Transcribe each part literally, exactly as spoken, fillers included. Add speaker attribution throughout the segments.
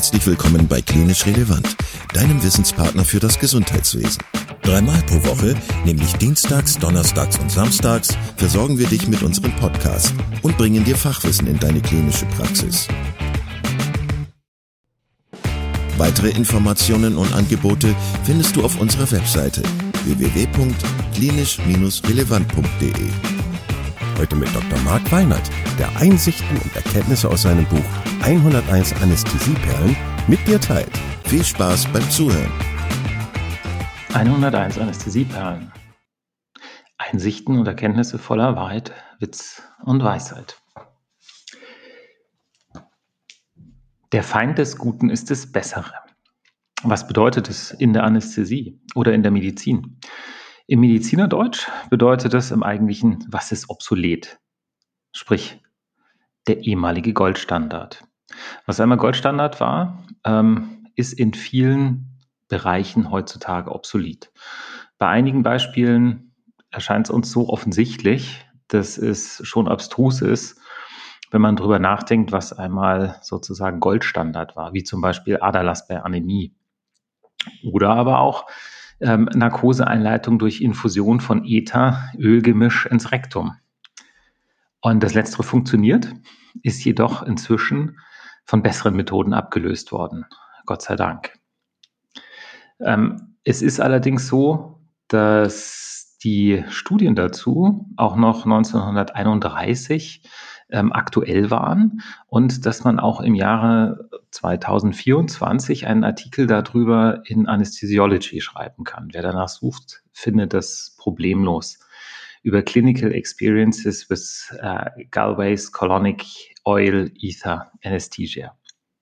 Speaker 1: herzlich willkommen bei Klinisch Relevant, deinem Wissenspartner für das Gesundheitswesen. Dreimal pro Woche, nämlich dienstags, donnerstags und samstags, versorgen wir dich mit unserem Podcast und bringen dir Fachwissen in deine klinische Praxis. Weitere Informationen und Angebote findest du auf unserer Webseite w w w punkt klinisch relevant punkt d e.
Speaker 2: Heute mit Doktor Marc Weinert, der Einsichten und Erkenntnisse aus seinem Buch hunderteins Anästhesieperlen mit dir teilt.
Speaker 1: Viel Spaß beim Zuhören.
Speaker 3: hunderteins Anästhesieperlen. Einsichten und Erkenntnisse voller Wahrheit, Witz und Weisheit. Der Feind des Guten ist das Bessere. Was bedeutet es in der Anästhesie oder in der Medizin? Im Medizinerdeutsch bedeutet es im Eigentlichen, was ist obsolet? Sprich, der ehemalige Goldstandard. Was einmal Goldstandard war, ähm, ist in vielen Bereichen heutzutage obsolet. Bei einigen Beispielen erscheint es uns so offensichtlich, dass es schon abstrus ist, wenn man darüber nachdenkt, was einmal sozusagen Goldstandard war, wie zum Beispiel Aderlass bei Anämie. Oder aber auch ähm, Narkoseeinleitung durch Infusion von Ether-Ölgemisch ins Rektum. Und das Letztere funktioniert, ist jedoch inzwischen von besseren Methoden abgelöst worden. Gott sei Dank. Ähm, es ist allerdings so, dass die Studien dazu auch noch neunzehnhunderteinunddreißig ähm, aktuell waren und dass man auch im Jahre zweitausendvierundzwanzig einen Artikel darüber in Anesthesiology schreiben kann. Wer danach sucht, findet das problemlos. Über Clinical Experiences with uh, Galway's Colonic Oil Ether Anesthesia.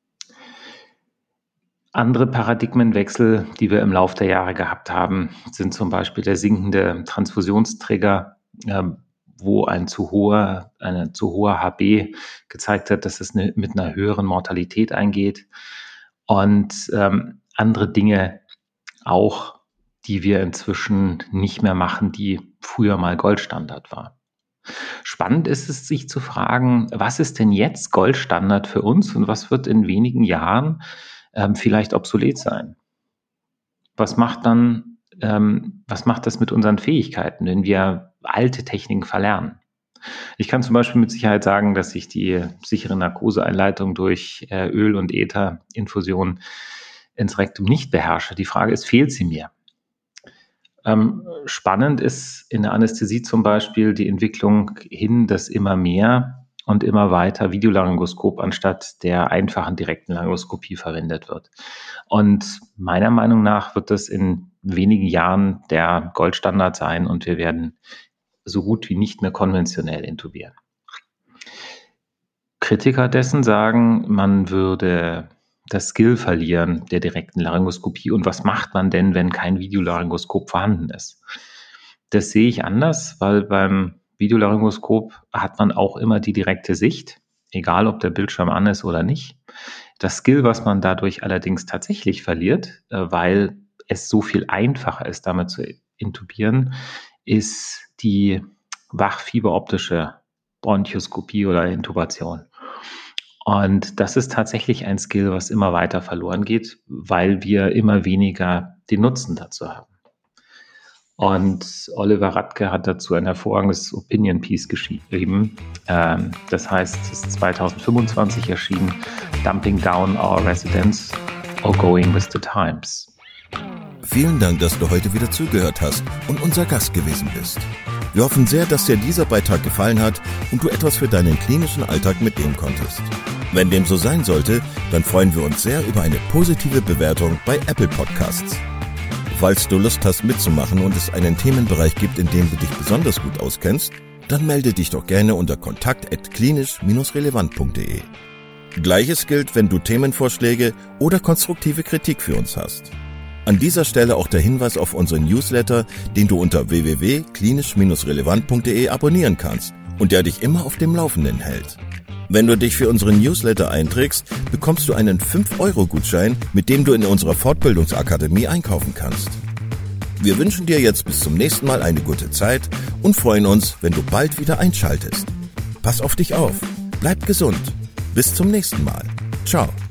Speaker 3: Andere Paradigmenwechsel, die wir im Laufe der Jahre gehabt haben, sind zum Beispiel der sinkende Transfusionstrigger, äh, wo ein zu hoher, eine zu hoher H B gezeigt hat, dass es eine, mit einer höheren Mortalität eingeht. Und ähm, andere Dinge auch, die wir inzwischen nicht mehr machen, die früher mal Goldstandard war. Spannend ist es, sich zu fragen, was ist denn jetzt Goldstandard für uns und was wird in wenigen Jahren ähm, vielleicht obsolet sein? Was macht dann, ähm, was macht das mit unseren Fähigkeiten, wenn wir alte Techniken verlernen? Ich kann zum Beispiel mit Sicherheit sagen, dass ich die sichere Narkoseeinleitung durch äh, Öl- und Ätherinfusion ins Rektum nicht beherrsche. Die Frage ist, fehlt sie mir? Ähm, spannend ist in der Anästhesie zum Beispiel die Entwicklung hin, dass immer mehr und immer weiter Videolaryngoskop anstatt der einfachen direkten Laryngoskopie verwendet wird. Und meiner Meinung nach wird das in wenigen Jahren der Goldstandard sein und wir werden so gut wie nicht mehr konventionell intubieren. Kritiker dessen sagen, man würde das Skill verlieren der direkten Laryngoskopie. Und was macht man denn, wenn kein Videolaryngoskop vorhanden ist? Das sehe ich anders, weil beim Videolaryngoskop hat man auch immer die direkte Sicht, egal ob der Bildschirm an ist oder nicht. Das Skill, was man dadurch allerdings tatsächlich verliert, weil es so viel einfacher ist, damit zu intubieren, ist die wachfieberoptische Bronchoskopie oder Intubation. Und das ist tatsächlich ein Skill, was immer weiter verloren geht, weil wir immer weniger den Nutzen dazu haben. Und Oliver Radke hat dazu ein hervorragendes Opinion Piece geschrieben. Ähm, das heißt, es ist zweitausendfünfundzwanzig erschienen, Dumping Down Our Residents or Going with the Times.
Speaker 1: Vielen Dank, dass du heute wieder zugehört hast und unser Gast gewesen bist. Wir hoffen sehr, dass dir dieser Beitrag gefallen hat und du etwas für deinen klinischen Alltag mitnehmen konntest. Wenn dem so sein sollte, dann freuen wir uns sehr über eine positive Bewertung bei Apple Podcasts. Falls du Lust hast mitzumachen und es einen Themenbereich gibt, in dem du dich besonders gut auskennst, dann melde dich doch gerne unter kontakt at klinisch relevant punkt d e. Gleiches gilt, wenn du Themenvorschläge oder konstruktive Kritik für uns hast. An dieser Stelle auch der Hinweis auf unseren Newsletter, den du unter w w w punkt klinisch relevant punkt d e abonnieren kannst und der dich immer auf dem Laufenden hält. Wenn du dich für unseren Newsletter einträgst, bekommst du einen fünf Euro Gutschein, mit dem du in unserer Fortbildungsakademie einkaufen kannst. Wir wünschen dir jetzt bis zum nächsten Mal eine gute Zeit und freuen uns, wenn du bald wieder einschaltest. Pass auf dich auf, bleib gesund. Bis zum nächsten Mal. Ciao.